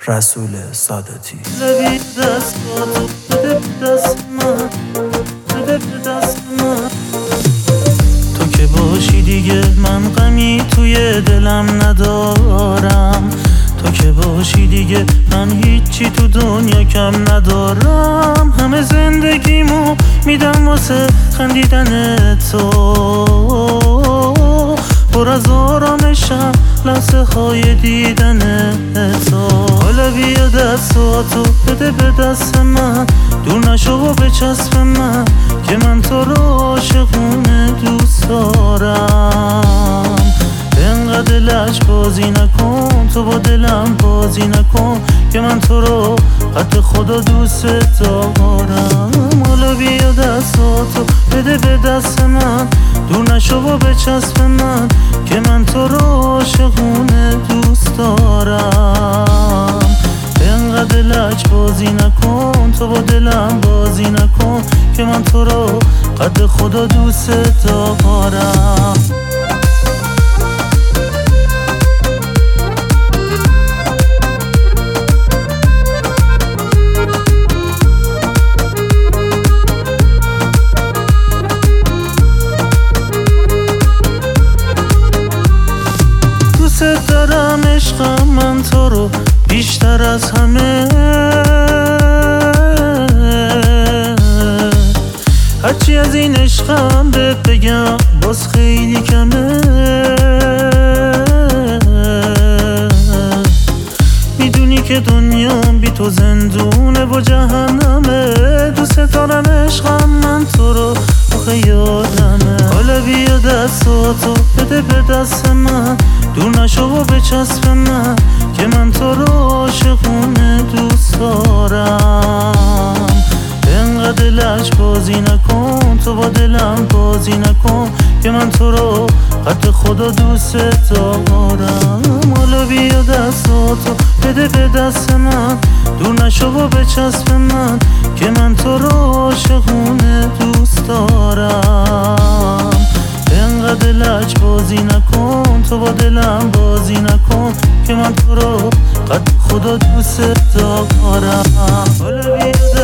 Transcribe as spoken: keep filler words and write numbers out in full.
رسول ساداتی. لبی دستاتو بده به دست من، بده به دست من. تو که باشی دیگه من غمی توی دلم ندارم. تو که باشی دیگه من هیچی تو دنیا کم ندارم. همه زندگیمو میدم واسه خندیدن تو، پر از آرامشم لحظه های دیدن تو. حالا بیا دستاتو بده به دست من، دور نشو و بچسب من که من تو رو عاشقونه دوست دارم. انقدر لج بازی نکن، تو با دلم بازی نکن که من تو رو قد خدا دوست دارم. حالا بیا دستاتو بده به دست من، دور نشو و بچسب من که من تو رو عاشقونه دوست دارم. انقدر لج بازی نکن، تو با دلم بازی نکن که من تو رو قد خدا دوست دارم. دوست دارم عشقم من تو رو بیشتر از همه، هرچی از این عشقم بهت بگم باز خیلی کمه. میدونی که دنیام بی تو زندونه و جهنمه. دوست دارم عشقم من تو رو آخه یادمه. حالا بیا دستاتو بده به دست من، دور نشو و بچسب من که من تو رو عاشقونه دوست دارم. انقدر لج بازی نکن، تو با دلم بازی نکن که من تو رو قد خدا دوست دارم. حالا بیا دستاتو بده به دست من، دور نشو و بچسب من که من تو رو عاشقونه دوست دارم. انقدر لج بازی نکن، تو با دلم بازی نکن که من تو رو قد خدا دوست دارم. حالا بیا